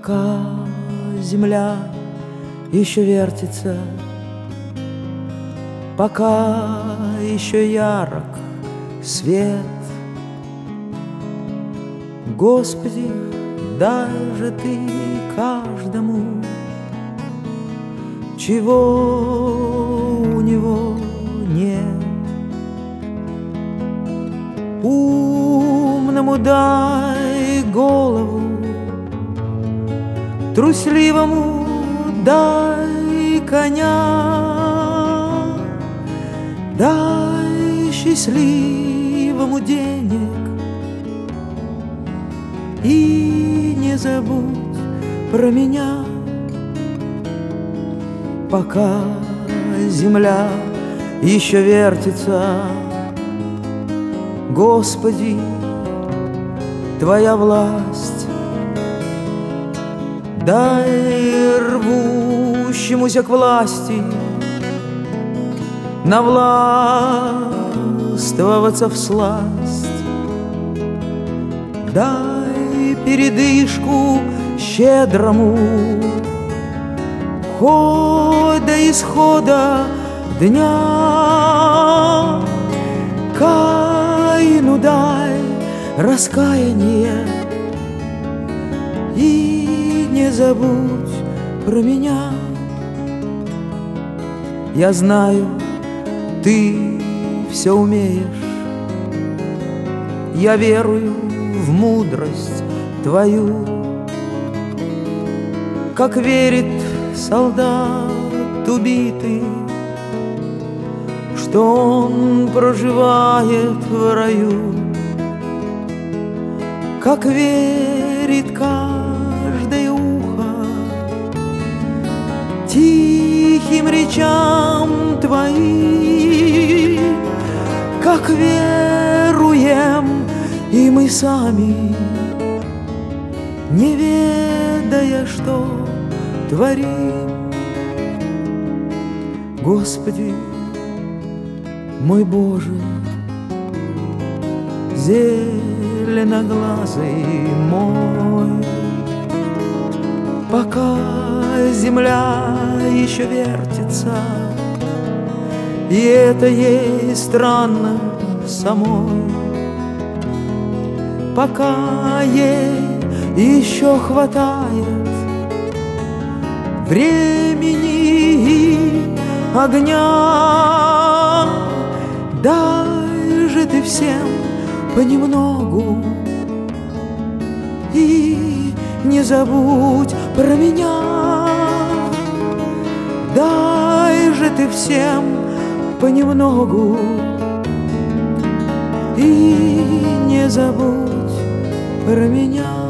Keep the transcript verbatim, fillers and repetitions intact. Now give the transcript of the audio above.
Пока земля еще вертится, пока еще ярок свет, Господи, дай же Ты каждому, чего у него нет. Умному дай голову, трусливому дай коня, дай счастливому денег и не забудь про меня. Пока земля еще вертится, Господи, Твоя власть, дай рвущемуся к власти навластвоваться всласть, дай передышку щедрому, хоть до исхода дня. Каину дай раскаяние и не забудь про меня. Я знаю, Ты все умеешь, я верую в мудрость Твою, как верит солдат убитый, что он проживает в раю, как верит каждое ухо тихим речам Твоим, как веруем и мы сами, не ведая, что творим. Господи, мой Боже, зеленоглазый мой, пока земля еще вертится, и это ей странно самой, пока ей еще хватает времени и огня, дай же Ты всем понемногу и не забудь про меня. Дай же Ты всем понемногу и не забудь про меня.